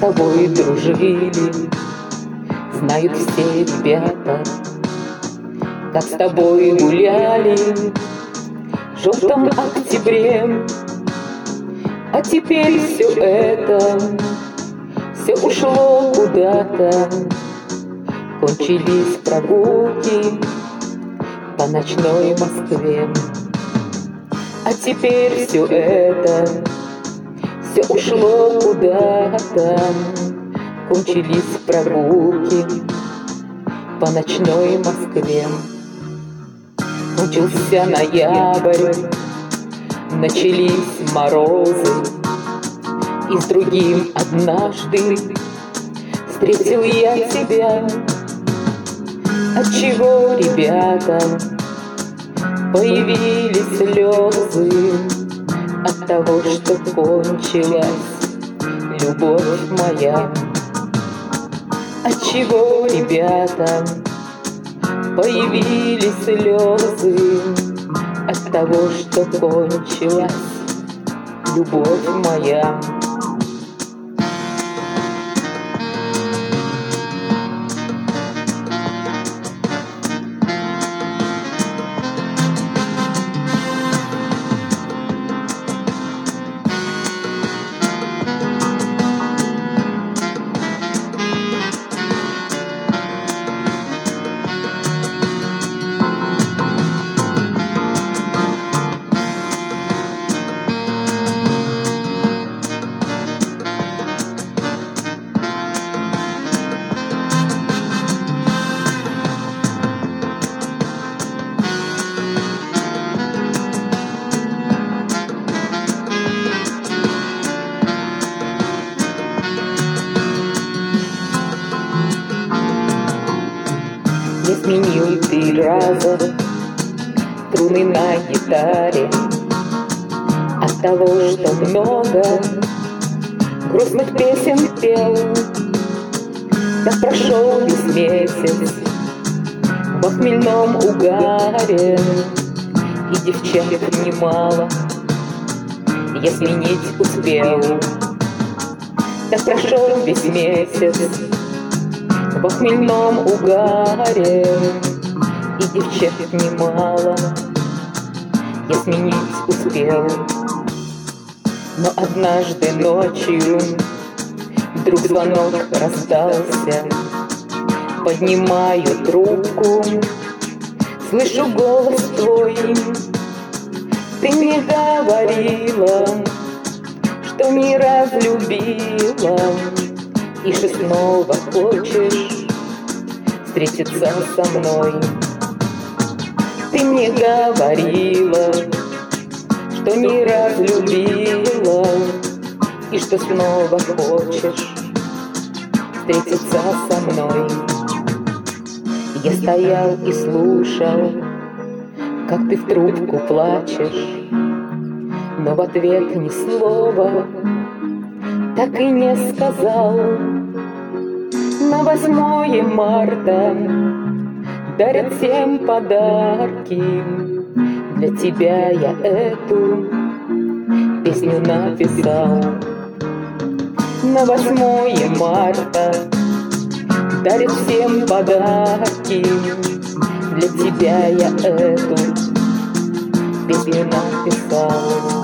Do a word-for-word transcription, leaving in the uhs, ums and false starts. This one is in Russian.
тобой дружили, знают все ребята, как с тобой гуляли в желтом октябре. А теперь все это, все ушло куда-то, кончились прогулки по ночной Москве. А теперь все это, все ушло куда-то, кончились прогулки по ночной Москве. Кончился ноябрь, начались морозы, и с другим однажды встретил я тебя. Отчего, ребята, появились слезы? От того, что кончилась любовь моя. Отчего, ребята, появились слезы? От того, что кончилась любовь моя. Не сменил три раза струны на гитаре от того, что много грустных песен пел. Так прошел весь месяц во хмельном угаре, и девчат немало я сменить успел. Так прошел весь месяц во хмельном угаре, и девчат немало я сменить успел. Но однажды ночью вдруг звонок раздался. Поднимаю трубку, слышу голос твой. Ты мне говорила, что не разлюбила, и что снова хочешь встретиться со мной. Ты мне говорила, что не разлюбила, и что снова хочешь встретиться со мной. Я стоял и слушал, как ты в трубку плачешь, но в ответ ни слова так и не сказал. На восьмое марта дарят всем подарки. Для тебя я эту песню написал. На восьмое марта дарят всем подарки. Для тебя я эту песню написал.